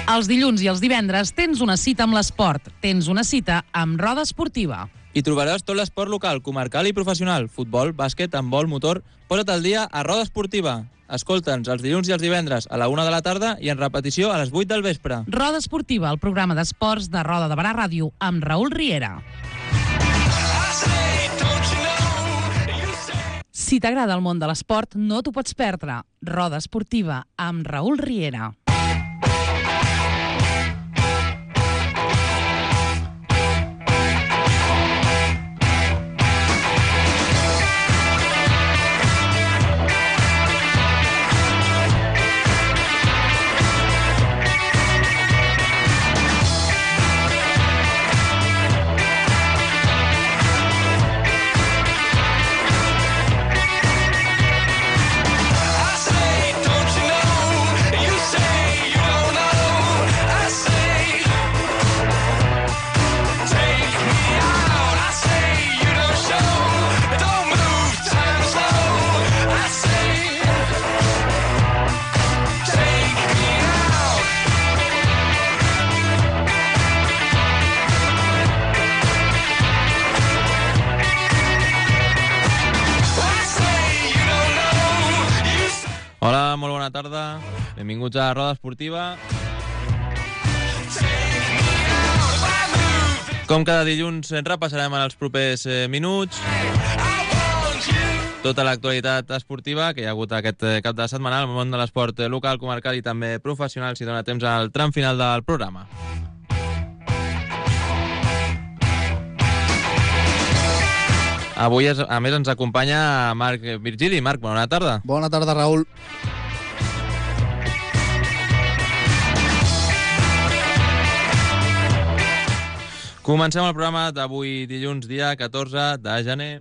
Els dilluns i els divendres tens una cita amb l'esport. Tens una cita amb Roda Esportiva. Hi trobaràs tot l'esport local, comarcal i professional. Futbol, bàsquet, handbol, motor... Posa't al dia a Roda Esportiva. Escolta'ns els dilluns i els divendres a la 1 de la tarda i en repetició a les 8 del vespre. Roda Esportiva, el programa d'esports de Roda de Barà Ràdio, amb Raül Riera. Si t'agrada el món de l'esport, no t'ho pots perdre. Roda Esportiva, amb Raül Riera. Hola, molt bona tarda. Benvinguts a Roda Esportiva. Com cada dilluns repassarem en els propers minuts tota l'actualitat esportiva que hi ha hagut aquest cap de setmana al món de l'esport local, comarcal i també professional, si dona temps al tram final del programa. Avui, a més, ens acompanya Marc Virgili. Marc, bona tarda. Bona tarda, Raül. Comencem el programa d'avui dilluns, dia 14 de gener.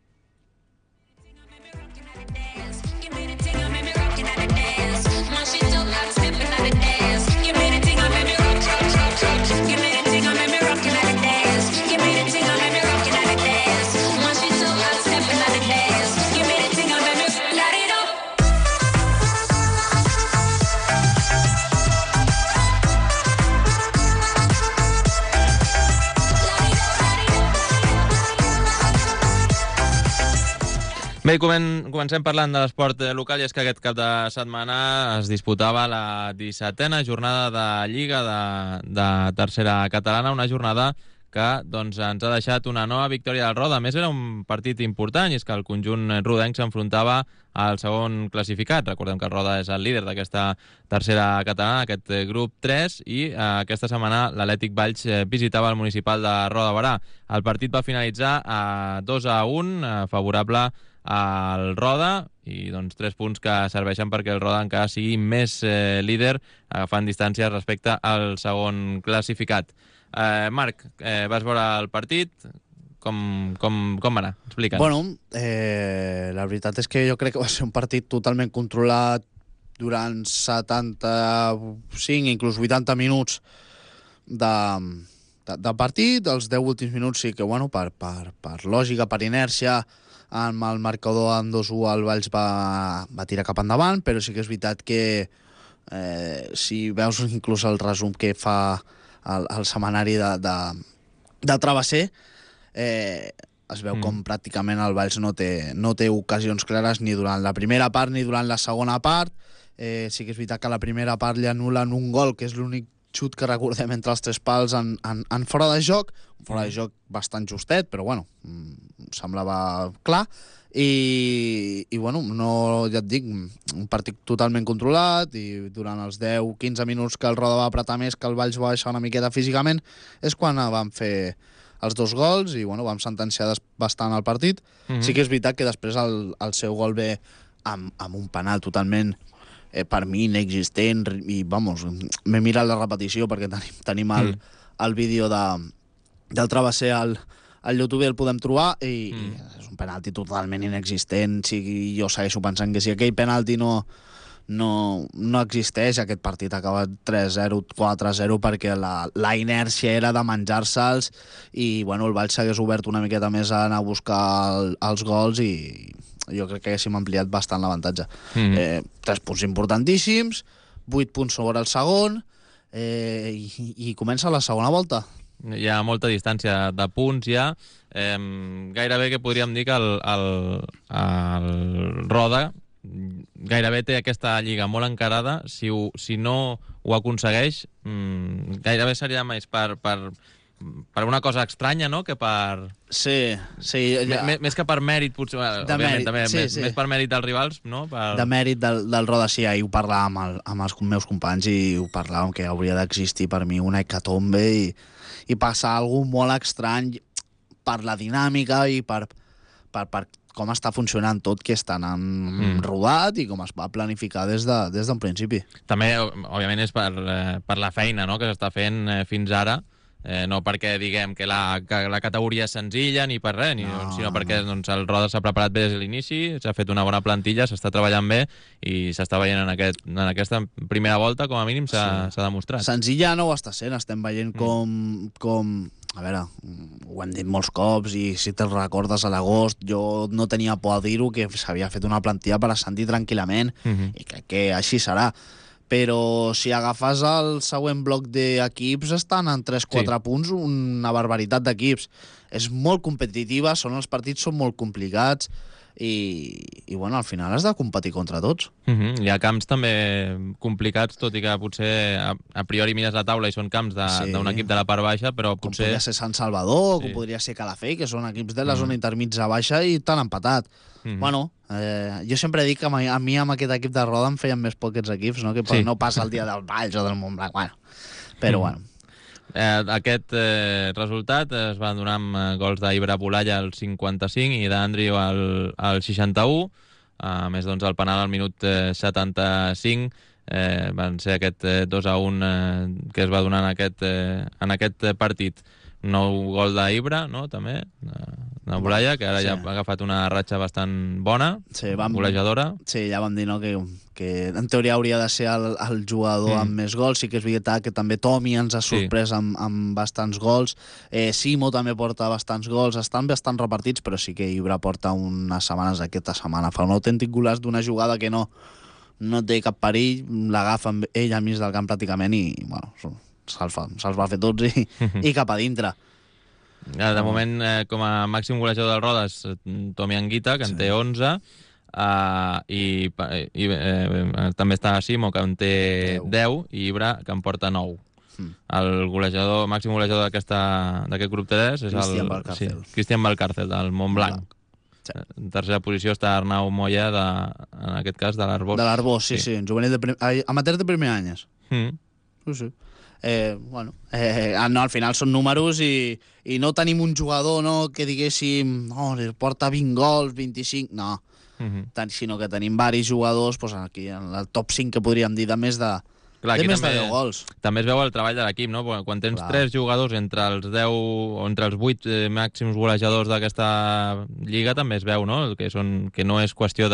Bé, comencem parlant de l'esport local, i és que aquest cap de setmana es disputava la 17a jornada de Lliga de tercera catalana, una jornada que doncs, ens ha deixat una nova victòria del Roda. A més, era un partit important, i és que el conjunt rodenc s'enfrontava al segon classificat. Recordem que el Roda és el líder d'aquesta tercera catalana, aquest grup 3, i aquesta setmana l'Atlètic Valls visitava el municipal de Roda de Barà. El partit va finalitzar a 2-1, favorable al Roda, i doncs 3 punts que serveixen perquè el Roda encara sigui més líder, agafant distàncies respecte al segon classificat. Marc, vas veure el partit? Com va anar? Explica'ns. Bueno, la veritat és que jo crec que va ser un partit totalment controlat durant 75, inclús 80 minuts de partit. Els 10 últims minuts sí que, bueno, per lògica, per inèrcia, amb el marcador en 2-1 el Valls va tirar cap endavant, però sí que és veritat que si veus inclús el resum que fa el setmanari de Travesser, es veu com pràcticament el Valls no té ocasions clares ni durant la primera part ni durant la segona part. Sí que és veritat que a la primera part li anulen un gol, que és l'únic xut que recordem entre els 3 pals en fora de joc, un fora de joc bastant justet, però bueno, semblava clar, i bueno, no, ja et dic, un partit totalment controlat, i durant els 10-15 minuts que el Roda va apretar més, que el Valls va baixar una miqueta físicament, és quan van fer els 2 gols, i bueno, vam sentenciar bastant el partit. Sí que és veritat que després el seu gol ve amb un penal totalment, per mi, inexistent, i vamos, m'he mirat la repetició perquè tenim el vídeo del Travesser al YouTube, el podem trobar, i és un penalti totalment inexistent. Jo segueixo pensant que si aquell penalti no existeix, aquest partit ha acabat 3-0, 4-0, perquè la inèrcia era de menjar-se'ls, i bueno, el Valls s'hagués obert una miqueta més a anar a buscar els gols, i jo crec que haguéssim ampliat bastant l'avantatge. 3 punts importantíssims, 8 punts sobre el segon, i comença la segona volta. Hi ha molta distància de punts ja. Gairebé que podríem dir que el Roda gairebé té aquesta lliga molt encarada. Si no ho aconsegueix, gairebé seria més per una cosa estranya, no?, que per... Sí. Més que per mèrit, potser, òbviament, també, més per mèrit dels rivals, no? De mèrit del Roda, sí, ahir ho parlàvem amb els meus companys i ho parlàvem que hauria d'existir per mi una hecatombe i passar alguna cosa molt estrany per la dinàmica i per com està funcionant tot, que és tan rodat i com es va planificar des d'un principi. També, òbviament, és per la feina, no?, que s'està fent fins ara, no perquè diguem que la categoria és senzilla ni per res, sinó perquè doncs, el Roda s'ha preparat bé des de l'inici, s'ha fet una bona plantilla, s'està treballant bé i s'està veient en aquesta primera volta, com a mínim s'ha demostrat. Senzilla no ho està sent, estem veient com a veure, ho hem dit molts cops i si te'l recordes a l'agost, jo no tenia por a dir-ho, que s'havia fet una plantilla per ascendir tranquil·lament i crec que així serà. Però si agafes el següent bloc d'equips estan en 3-4 punts, una barbaritat d'equips. És molt competitiva, els partits són molt complicats i bueno, al final has de competir contra tots. Hi ha camps també complicats, tot i que potser a priori mires la taula i són camps d'un equip de la part baixa, però potser... Com podria ser Sant Salvador, com podria ser Calafell, que són equips de la zona intermitja baixa i t'han empatat. Bueno, jo sempre dic que a mi amb aquest equip de Roda em feien més por aquests equips, no? Que no passa el dia del Valls o del Montblanc. Bueno, però bueno. Aquest resultat es va donar amb gols d'Ibra Bolalla al 55 i d'Andrio al 61. A més, doncs, el penal al minut 75 van ser aquest 2-1 que es va donar en aquest partit. Nou gol d'Ibra, no?, també, de Bolalla, que ara ja ha agafat una ratxa bastant bona, golejadora. Sí, ja vam dir, no?, que en teoria hauria de ser el jugador amb més gols. Sí que és veritat que també Tomi ens ha sorprès amb bastants gols. Simo també porta bastants gols. Estan bastant repartits, però sí que Ibra porta unes setmanes aquesta setmana. Fa un autèntic golaç d'una jugada que no té cap perill, l'agafa ell al mig del camp pràcticament i, bueno, se'ls va fer tots i cap a dintre. De moment, com a màxim golejador del Rodes, Tomi Anguita, que en té 11, i també està Simo, que en té 10, i Ibra, que en porta 9. El màxim golejador d'aquest grup 3 és Cristian Valcárcel, del Montblanc. En tercera posició està Arnau Moya, en aquest cas, de l'Arbós. De l'Arbós, sí, en juvenil amateur de primer any. Sí. Bueno, no, al final són números i no tenim un jugador que diguéssim porta 20 gols, 25, no. Sinó que tenim varis jugadors aquí en el top 5 que podríem dir de més de 10 gols. També es veu el treball de l'equip, no? Quan tens 3 jugadors entre els 10 o entre els 8 màxims golejadors d'aquesta lliga, també es veu, no?, que no és qüestió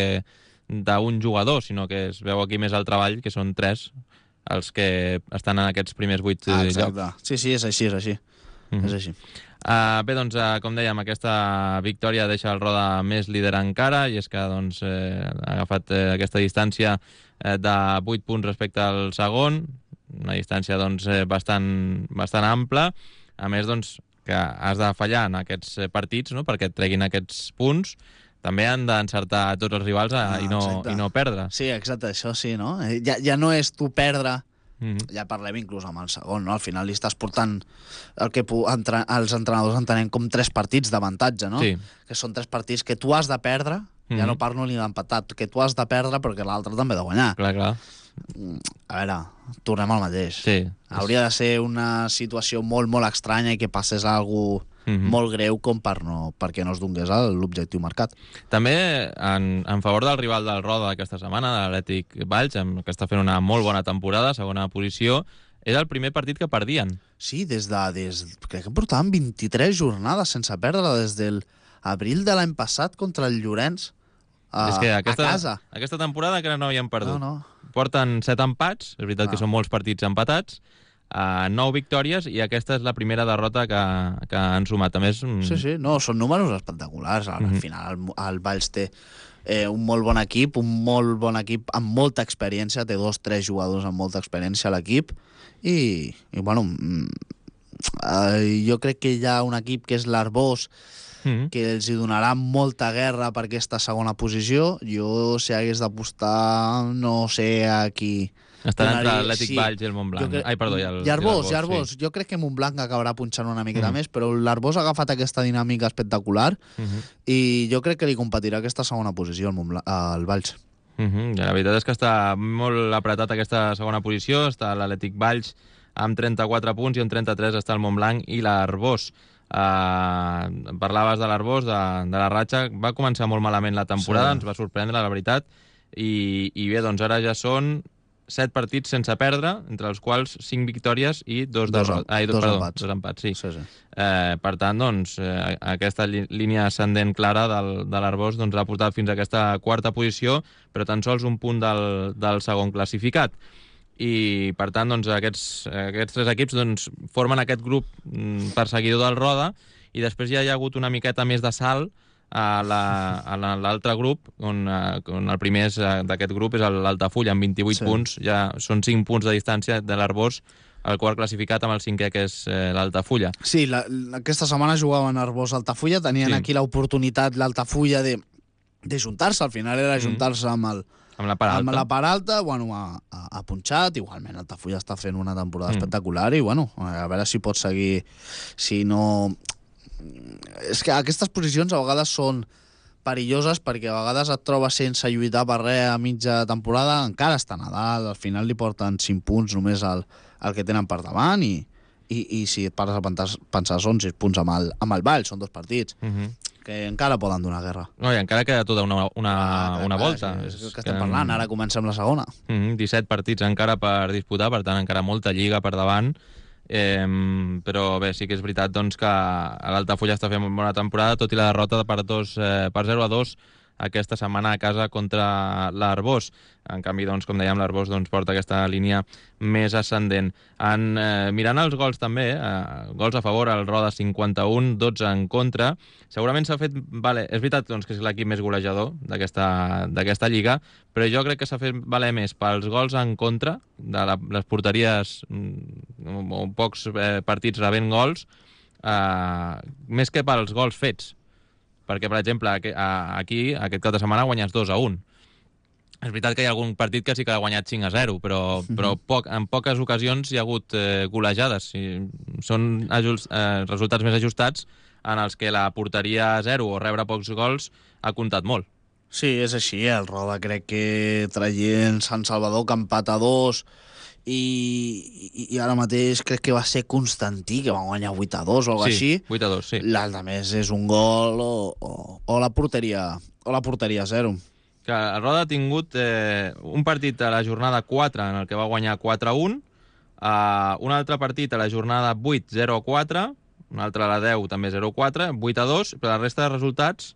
d'un jugador, sinó que es veu aquí més el treball, que són 3 els que estan en aquests primers 8 llocs. Sí, és així. És així. Bé, doncs, com dèiem, aquesta victòria deixa el Roda més líder encara, i és que doncs, ha agafat aquesta distància de 8 punts respecte al segon, una distància doncs, bastant ampla. A més, doncs, que has de fallar en aquests partits, no?, perquè et treguin aquests punts. També han d'encertar tots els rivals i no perdre. Sí, exacte, això sí, no? Ja no és tu perdre, ja parlem inclús amb el segon, no? Al final li estàs portant el que els entrenadors entenem com 3 partits d'avantatge, no? Sí. Que són 3 partits que tu has de perdre, ja no parlo ni d'empatar, que tu has de perdre però que l'altre també ha de guanyar. Clar. A veure, tornem al mateix. Sí. Hauria de ser una situació molt, molt estranya i que passés alguna molt greu com perquè no es donés l'objectiu marcat. També en favor del rival del Roda d'aquesta setmana, de l'Atlètic Valls, que està fent una molt bona temporada, segona posició, era el primer partit que perdien. Sí, crec que portaven 23 jornades sense perdre des de l'abril de l'any passat contra el Llorenç a casa. Aquesta temporada que no havien perdut. No. Porten 7 empats, és veritat que són molts partits empatats, 9 victòries, i aquesta és la primera derrota que han sumat. A més... Sí, no, són números espectaculars. Al final el Valls té un molt bon equip amb molta experiència, té 2-3 jugadors amb molta experiència a l'equip, i bueno, jo crec que hi ha un equip que és l'Arbós, que els hi donarà molta guerra per aquesta segona posició. Jo, si hagués d'apostar, no sé a qui... Estarà entre l'Atlètic Valls i el Montblanc. Ai, perdó, i l'Arbós. Sí. Jo crec que Montblanc acabarà punxant una miqueta més, però l'Arbós ha agafat aquesta dinàmica espectacular i jo crec que li competirà aquesta segona posició al Valls. La veritat és que està molt apretat aquesta segona posició. Està l'Atlètic Valls amb 34 punts i amb 33 està el Montblanc i l'Arbós. Parlaves de l'Arbós, de la ratxa. Va començar molt malament la temporada, ens va sorprendre, la veritat, i bé, doncs ara ja són 7 partits sense perdre, entre els quals 5 victòries i 2 empats. Sí. Per tant, doncs, aquesta línia ascendent clara de l'Arbós l'ha portat fins a aquesta quarta posició, però tan sols un punt del segon classificat. I, per tant, doncs, aquests 3 equips formen aquest grup perseguidor del Roda, i després ja hi ha hagut una miqueta més de salt a l'altre grup, on el primer d'aquest grup és l'Altafulla, amb 28 punts. Ja són 5 punts de distància de l'Arbós, el quart classificat amb el 5è, que és l'Altafulla. Sí, aquesta setmana jugaven Arbós-Altafulla, tenien aquí l'oportunitat l'Altafulla de juntar-se, al final era juntar-se amb la part alta. Bueno, ha punxat, igualment Altafulla està fent una temporada espectacular, i bueno, a veure si pot seguir, si no... És que aquestes posicions a vegades són perilloses, perquè a vegades et trobes sense lluitar per res a mitja temporada, encara està a Nadal, al final li porten 5 punts només al que tenen per davant, i si et pares a pensar són 6 punts amb el Vall, són 2 partits, que encara poden donar guerra. No, i encara queda tota una volta. És el que estem parlant, ara comencem la segona. 17 partits encara per disputar, per tant encara molta lliga per davant. Però bé, sí que és veritat doncs, que l'Altafulla està fent una bona temporada, tot i la derrota per 0-2 aquesta setmana a casa contra l'Arbós. En canvi, doncs, com dèiem, l'Arbós porta aquesta línia més ascendent. Mirant els gols també, gols a favor, el Roda 51, 12 en contra. Segurament s'ha fet... és veritat doncs, que és l'equip més golejador d'aquesta lliga, però jo crec que s'ha fet valer més pels gols en contra, de les porteries, pocs partits rebent gols, més que pels gols fets. Perquè, per exemple, aquí, aquest cap de setmana, guanyes 2-1. És veritat que hi ha algun partit que sí que ha guanyat 5-0, però en poques ocasions hi ha hagut golejades. Són resultats més ajustats en els que la porteria 0 o rebre pocs gols ha comptat molt. Sí, és així. El Roda crec que traient Sant Salvador, que empata 2, i ara mateix crec que va ser Constantí, que va guanyar 8-2 o alguna cosa així. 8-2, sí. L'altre més és un gol o la porteria 0. Que el Roda ha tingut un partit a la jornada 4 en el que va guanyar 4-1, un altre partit a la jornada 8, 0-4, un altre a la 10 també 0-4, 8-2, però la resta de resultats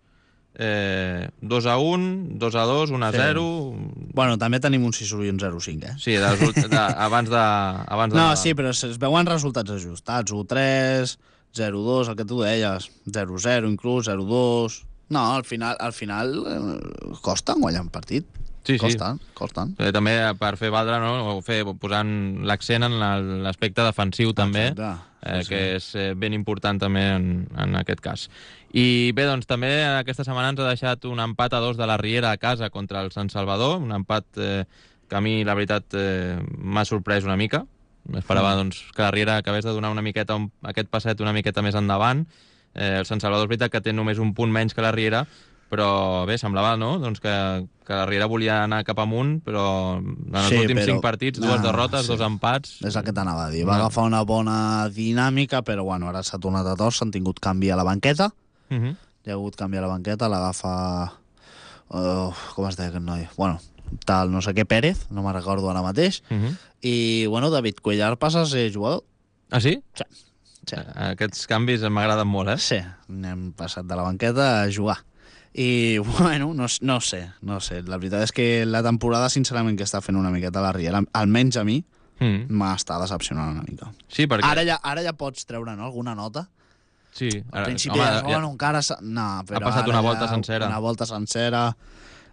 2-1, 2-2, 1-0... Bueno, també tenim un 6-1 i un 0-5, Sí, abans de... No, sí, però es veuen resultats ajustats. 1-3, 0-2, el que tu deies, 0-0 inclús, 0-2... No, al final costen guanyar un partit. Sí, costen. També per fer valdre, no? Posant l'accent en l'aspecte defensiu també, que és ben important també en aquest cas. I bé, doncs també aquesta setmana ens ha deixat un empat a 2 de la Riera a casa contra el Sant Salvador, un empat que a mi, la veritat, m'ha sorprès una mica. M'esperava doncs, que la Riera acabés de donar una miqueta aquest passet una miqueta més endavant. El Sant Salvador és veritat que té només un punt menys que la Riera, però bé, semblava doncs que la Riera volia anar cap amunt, però en els últims 5 partits, 2 derrotes, 2 empats... És el que t'anava a dir. Va agafar una bona dinàmica, però bueno, ara s'ha tornat a tors, s'han tingut canvi a la banqueta. Hi ha hagut canvi a la banqueta, l'agafa... com es deia aquest noi? Bueno, tal no sé què Pérez, no me'n recordo ara mateix. I bueno, David Cuellar passa a ser jugador. Ah, sí? Sí. Aquests canvis m'agraden molt, Sí, n'hem passat de la banqueta a jugar. I, bueno, no sé. La veritat és que la temporada, sincerament, que està fent una miqueta la Riera, almenys a mi, m'està decepcionant una mica. Sí, perquè... Ara ja pots treure, no?, alguna nota. Sí. Al principi encara... No, però ha passat una volta sencera. Una volta sencera.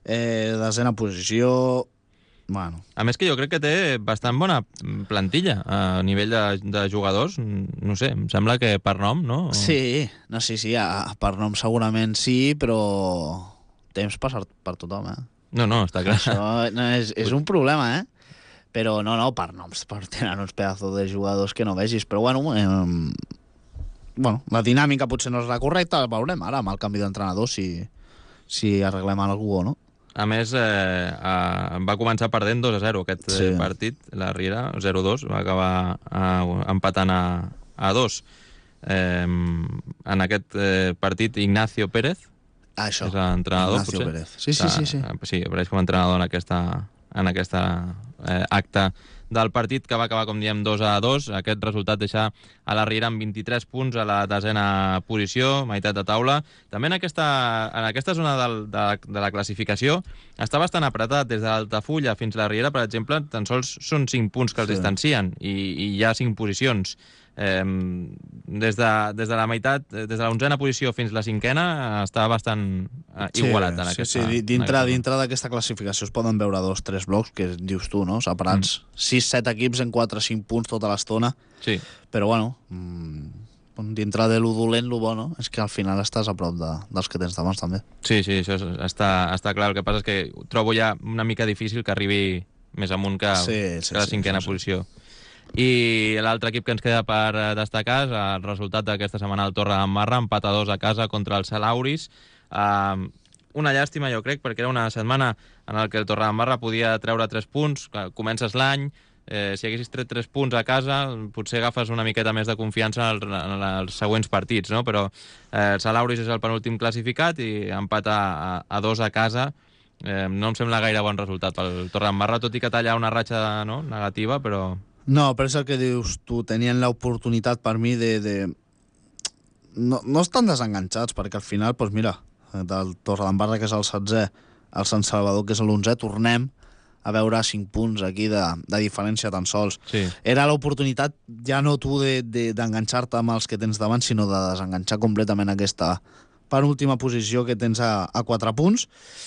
desena posició... Bueno, A més que jo crec que té bastant bona plantilla a nivell de jugadors. No sé, em sembla que per nom, no? sí, per nom segurament sí, però temps per tothom, eh? No, està clar. Això no és un problema, eh? Però no, per noms, tenen uns pedazos de jugadors que no vegis, però bueno, la dinàmica potser no és la correcta, veurem ara amb el canvi d'entrenador si arreglem alguna cosa o no. A més, va començar perdent 2-0 aquest partit, la Riera, 0-2, va acabar empatant a 2. En aquest partit, Ignacio Pérez, Això, és l'entrenador, Ignacio potser. Pérez. Sí. Sí, apareix com a entrenador en aquesta acte del partit, que va acabar, com diem, 2-2. Aquest resultat deixa a la Riera amb 23 punts a la desena posició, meitat de taula. També en aquesta zona de la classificació està bastant apretat. Des de l'Altafulla fins a la Riera, per exemple, tan sols són 5 punts que els distancien i hi ha 5 posicions. Des de la meitat, des de la 11a posició fins a la 5a, està bastant igualat en aquesta. Sí, dintre d'aquesta classificació es poden veure 2-3 blocs, que dius tu, no? Separats 6-7 equips en 4-5 punts tota l'estona. Sí. Però bueno, dintre de lo dolent, lo bo, no? És que al final estàs a prop dels que tens davant també. Sí, això està clar. El que passa és que trobo ja una mica difícil que arribi més amunt que la 5a posició. I l'altre equip que ens queda per destacar és el resultat d'aquesta setmana al Torredembarra, empat a 2 a casa contra el Salauris. Una llàstima, jo crec, perquè era una setmana en què el Torredembarra podia treure 3 punts. Comences l'any, si haguessis tret 3 punts a casa, potser agafes una miqueta més de confiança en els següents partits, no? Però el Salauris és el penúltim classificat i empat a 2 a casa. No em sembla gaire bon resultat pel Torredembarra, tot i que talla una ratxa negativa, però... No, però és el que dius tu, tenien l'oportunitat per mi de... No estan desenganxats, perquè al final, doncs mira, del Torredembarra, que és el 16è, el Sant Salvador, que és l'11è, tornem a veure 5 punts aquí de diferència tan sols. Sí. Era l'oportunitat, ja no tu d'enganxar-te amb els que tens davant, sinó de desenganxar completament aquesta penúltima posició que tens a 4 punts.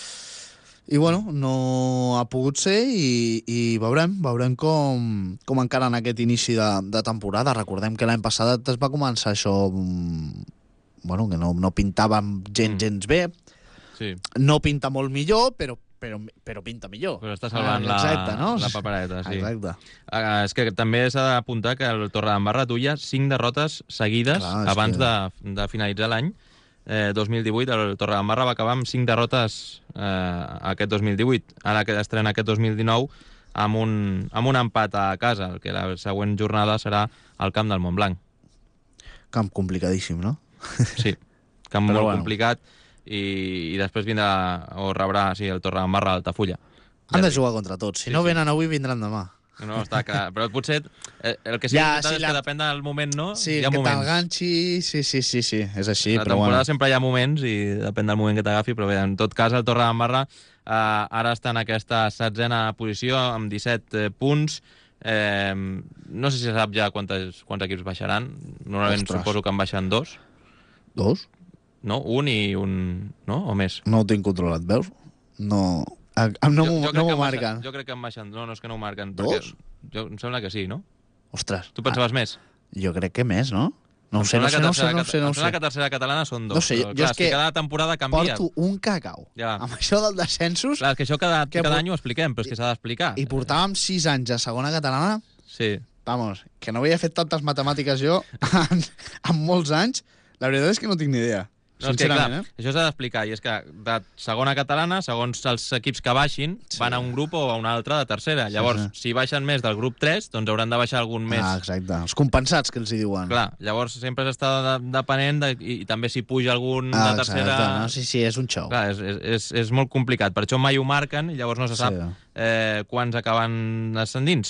I bueno, no ha pogut ser i veurem com encara en aquest inici de temporada. Recordem que l'any passat es va començar això, bueno, que no pintàvem gens bé. Sí. No pinta molt millor, però pinta millor. Però està salvant la papereta, sí. Exacte. És que també s'ha d'apuntar que el Torredembarra duia 5 derrotes seguides abans de finalitzar l'any. 2018, el Torredembarra va acabar amb 5 derrotes aquest 2018. Ara que estrena aquest 2019 amb un empat a casa, que la següent jornada serà al camp del Montblanc. Camp complicadíssim, no? Sí, camp molt complicat i després rebrà el Torredembarra a Altafulla. Han de jugar contra tots. Si no venen avui, vindran demà. No, està clar. Però potser el que sí que és que depèn del moment, no? Sí, hi ha que moments. t'enganxi... Sí, és així. La temporada sempre hi ha moments i depèn del moment que t'agafi, però bé, en tot cas el Torredembarra ara està en aquesta 16a posició amb 17 punts. No sé si se sap ja quants equips baixaran. Normalment suposo que en baixen 2. 2? No? Un i un... No? O més? No ho tinc controlat, veus? No... No m'ho marquen. Jo crec que en baixen. No, és que no ho marquen. 2? Em sembla que sí, no? Ostres. Tu pensaves més? Jo crec que més, no? No ho sé. Em sembla que tercera catalana són 2. No sé, jo és que cada temporada canvia. Porto un cacau. Ja. Amb això dels descensos... Clar, és que això cada any ho expliquem, però és que s'ha d'explicar. I portàvem 6 anys a segona catalana. Sí. Vamos, que no havia fet tantes matemàtiques jo en molts anys. La veritat és que no tinc ni idea. No, és que, clar, això s'ha d'explicar, i és que de segona catalana, segons els equips que baixin, van a un grup o a un altre de tercera. Llavors, si baixen més del grup 3, doncs hauran de baixar algun més. Exacte, els compensats que els hi diuen. Clar, llavors sempre s'està depenent i també si puja algun de tercera... Exacte, no? Sí, és un xou. Clar, és molt complicat, per això mai ho marquen i llavors no se sap quants acaben descendint.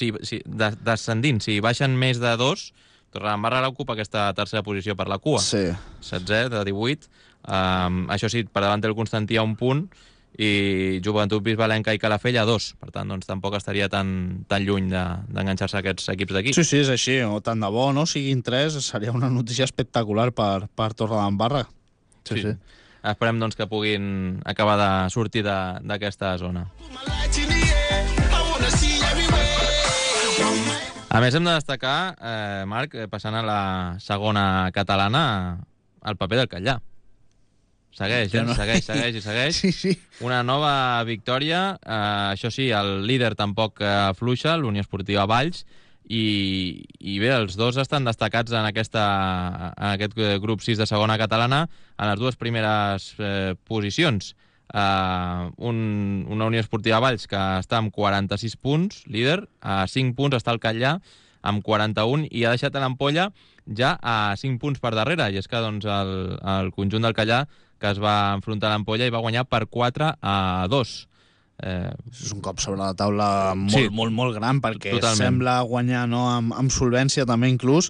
Si baixen més de 2... Torredembarra ocupa aquesta tercera posició per la cua. Sí. 16 de 18. Això sí, per davant té el Constantí a 1 punt i Joventut Bisbalenca i Calafell a 2. Per tant, doncs, tampoc estaria tan lluny d'enganxar-se a aquests equips d'aquí. Sí, és així. O tant de bo, no? Siguin 3, seria una notícia espectacular per Torredembarra. Sí. esperem doncs, que puguin acabar de sortir d'aquesta zona. A més, hem de destacar, Marc, passant a la segona catalana, el paper del Catllà. Segueix, segueix. Sí. Una nova victòria. Això sí, el líder tampoc afluixa, l'Unió Esportiva Valls, i bé, els dos estan destacats en aquest grup 6 de segona catalana en les dues primeres posicions. Una Unió Esportiva Valls que està amb 46 punts, líder, a 5 punts està el Catllà amb 41 i ha deixat l'ampolla ja a 5 punts per darrere, i és que doncs, el conjunt del Catllà que es va enfrontar a l'ampolla i va guanyar per 4-2. És un cop sobre la taula molt gran, perquè totalment. Sembla guanyar amb solvència també inclús.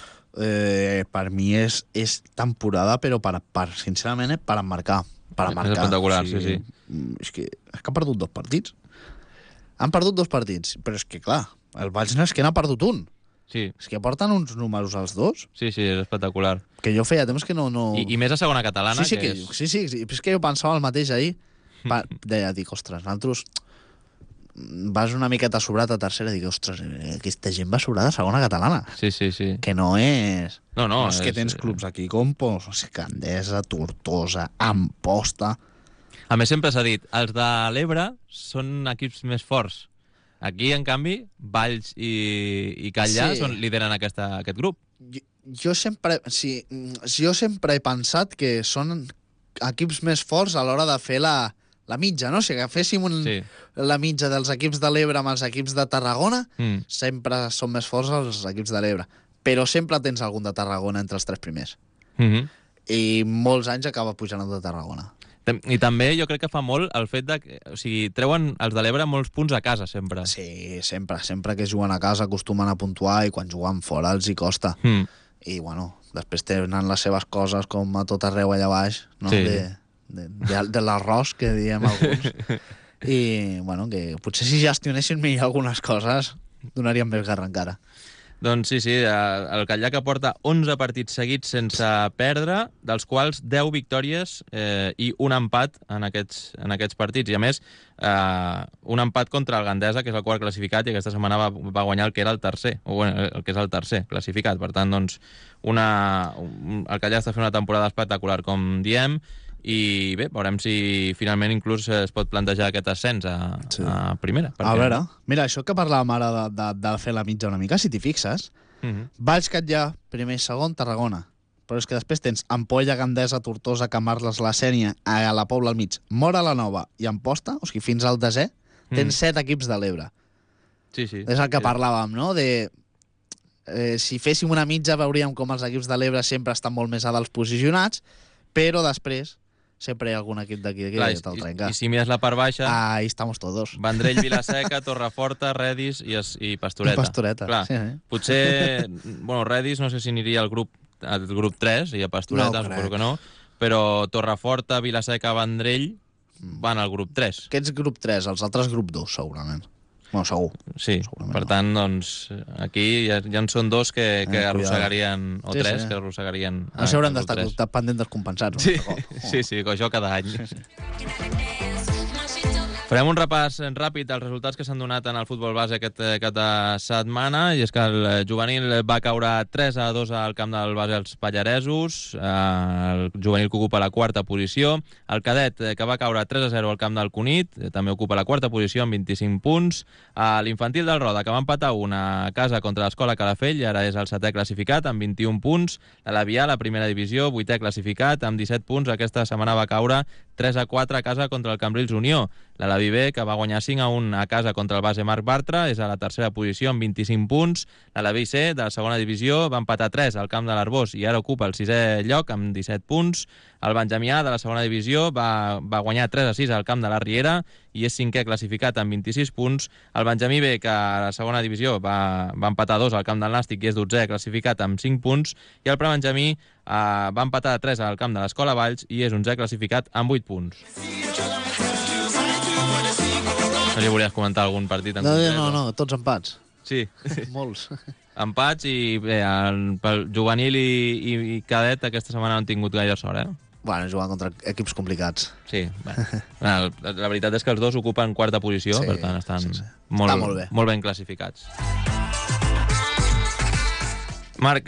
Per mi és temporada, però sincerament per emmarcar. És espectacular, sí. És que ha perdut 2 partits. Han perdut 2 partits, però és que clar, el Valls és que n'ha perdut un. Sí. És que porten uns números els dos. Sí, és espectacular. Que jo feia temps que no... I més a segona catalana. Sí, és que jo pensava el mateix ahir. Dic, ostres, nosaltres vas una miqueta sobrat a tercera i dic, ostres, aquesta gent va sobrada a segona catalana. Sí. Que no és... No, és que tens clubs aquí com Candesa, Tortosa, Amposta... A més, sempre s'ha dit, els de l'Ebre són equips més forts. Aquí, en canvi, Valls i Catllà lideren aquest grup. Jo sempre he pensat que són equips més forts a l'hora de fer la mitja, no? Si agaféssim la mitja dels equips de l'Ebre amb els equips de Tarragona, sempre són més forts els equips de l'Ebre. Però sempre tens algun de Tarragona entre els 3 primers. I molts anys acaba pujant el de Tarragona. I també jo crec que fa molt el fet de... O sigui, treuen els de l'Ebre molts punts a casa, sempre. Sí, sempre. Sempre que juguen a casa acostumen a puntuar i quan juguen fora els hi costa. I, bueno, després tenen les seves coses com a tot arreu allà baix, no? Sí. De l'arròs, que diem alguns. I, bueno, que potser si gestionessin millor algunes coses donarien més guerra encara. Doncs sí, el Catllà que porta 11 partits seguits sense perdre, dels quals 10 victòries i un empat en aquests partits. I a més, un empat contra el Gandesa, que és el quart classificat, i aquesta setmana va guanyar el que era el tercer, o bueno, el que és el tercer classificat. Per tant, doncs, el Catllà està fent una temporada espectacular, com diem, i bé, veurem si finalment inclús es pot plantejar aquest ascens a primera. A veure, mira, això que parlàvem ara de fer la mitja una mica, si t'hi fixes, Valls, Catllà, primer i segon, Tarragona. Però és que després tens Ampolla, Gandesa, Tortosa, Camarles, la Sénia, a la Pobla al mig, Móra la Nova i Amposta, o sigui, fins al desè, tens 7 equips de l'Ebre. Sí. És el que parlàvem, no? Si féssim una mitja veuríem com els equips de l'Ebre sempre estan molt més a dalt posicionats, però després sempre hi ha algun equip d'aquí que te'l trenca. I si mires la part baixa... Ahí estamos todos. Vendrell, Vilaseca, Torreforta, Redis i Pastoreta. I Pastoreta, clar, sí. Potser, bueno, Redis no sé si aniria al grup 3, i a Pastoreta suposo que no, però Torreforta, Vilaseca, Vendrell van al grup 3. Aquests grup 3, els altres grup 2, segurament. Bueno, segur. Sí, per tant, doncs, aquí ja en són 2 que arrossegarien, o 3 que arrossegarien... No s'hauran d'estar pendent dels compensats. Sí, això cada any. Farem un repàs ràpid dels resultats que s'han donat en el futbol base aquesta setmana, i és que el juvenil va caure 3-2 al camp del base als Pallaresos, el juvenil que ocupa la 4a posició, el cadet que va caure 3-0 al camp del Cunit, també ocupa la 4a posició amb 25 punts, l'infantil del Roda, que va empatar a casa contra l'Escola Calafell, i ara és el 7è classificat amb 21 punts, l'Avià, la primera divisió, 8è classificat amb 17 punts, aquesta setmana va caure 3-4 a casa contra el Cambrils Unió. La Viver, que va guanyar 5-1 a casa contra el base Marc Bartra, és a la 3a posició amb 25 punts. La BC, de la segona divisió, va empatar 3 al camp de l'Arbós i ara ocupa el 6è lloc amb 17 punts. El Benjamià, de la segona divisió, va guanyar 3-6 al camp de la Riera i és 5è classificat amb 26 punts. El Benjamí B, que a la segona divisió va empatar 2 al camp del Nàstic i és 12è classificat amb 5 punts. I el Prebenjamí va empatar 3 al camp de l'Escola Valls i és 11è classificat amb 8 punts. No li volies comentar algun partit en concret? No, tots empats. Sí. Molts. Empats i bé, pel juvenil i cadet aquesta setmana no han tingut gaire sort, Bueno, jugant contra equips complicats. Sí, bueno, la veritat és que els dos ocupen quarta posició, Sí, per tant estan sí. molt, Està molt bé. molt ben classificats. Marc,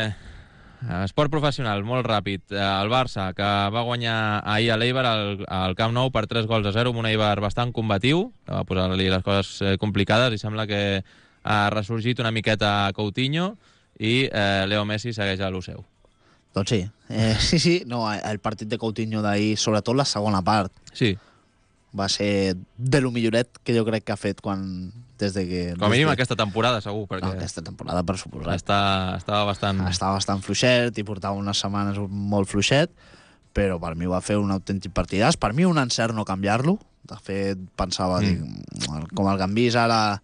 esport professional, molt ràpid. El Barça, que va guanyar ahir a l'Eibar al Camp Nou per 3-0, amb un Eibar bastant combatiu, que va posar-li les coses complicades, i sembla que ha ressorgit una miqueta Coutinho, i Leo Messi segueix a lo seu. Doncs sí. Sí, no, el partit de Coutinho d'ahir, sobretot la segona part, Sí, va ser de lo milloret que jo crec que ha fet des de que... com a mínim aquesta temporada, segur, perquè No, aquesta temporada, per suposat. estava bastant... Estava bastant fluixet i portava unes setmanes molt fluixet, però per mi va fer un autèntic partidàs. Per mi un encert no canviar-lo. De fet, pensava, com el Gambís ara...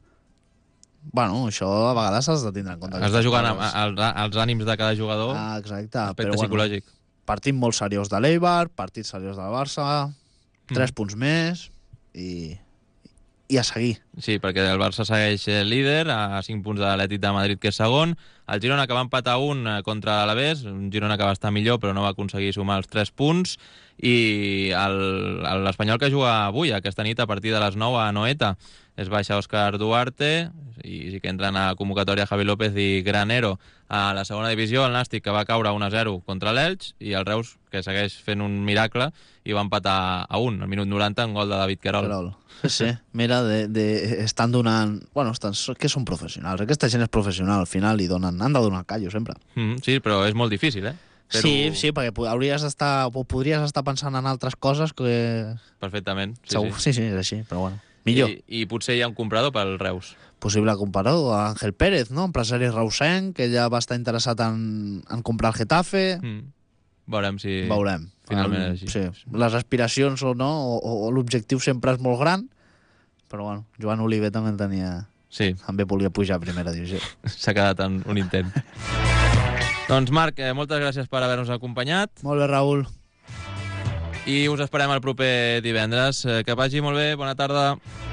Bueno, això a vegades has de tindre en compte. Has de jugar als ànims de cada jugador, Exacte. aspecte Però, psicològic. Partit molt seriós de l'Eibar, partit seriós del Barça, 3 punts més i a seguir. Sí, perquè el Barça segueix líder a 5 punts de l'Atlètic de Madrid, que és segon. El Girona, que va empatar contra l'Alavés, un Girona que va estar millor però no va aconseguir sumar els 3 punts, i l'Espanyol, que juga avui, aquesta nit, a partir de les 9 a Anoeta. Es baixa Òscar Duarte, i sí que entren a convocatòria Javi López i Granero. A la segona divisió, el Nàstic, que va caure 1-0 contra l'Elx, i el Reus, que segueix fent un miracle, i va empatar a 1, al minut 90, un gol de David Querol. Sí, mira, estan donant... Bueno, que són professionals. Aquesta gent és professional, al final, i han de donar callo, sempre. Sí, però és molt difícil, eh? Però... Sí, perquè podries estar pensant en altres coses que... Perfectament. Sí, és així, però bueno. Millor. I potser hi ha un comprador pel Reus. Possible comprador, Ángel Pérez, no? Empresari reusenc, que ja va estar interessat en comprar el Getafe. Veurem si finalment és així. Sí. Les aspiracions o no, o l'objectiu sempre és molt gran, però bueno, Joan Oliver també en tenia... Sí. També volia pujar a primera divisió. S'ha quedat en un intent. Doncs Marc, moltes gràcies per haver-nos acompanyat. Molt bé, Raül. I us esperem el proper divendres. Que vagi molt bé, bona tarda.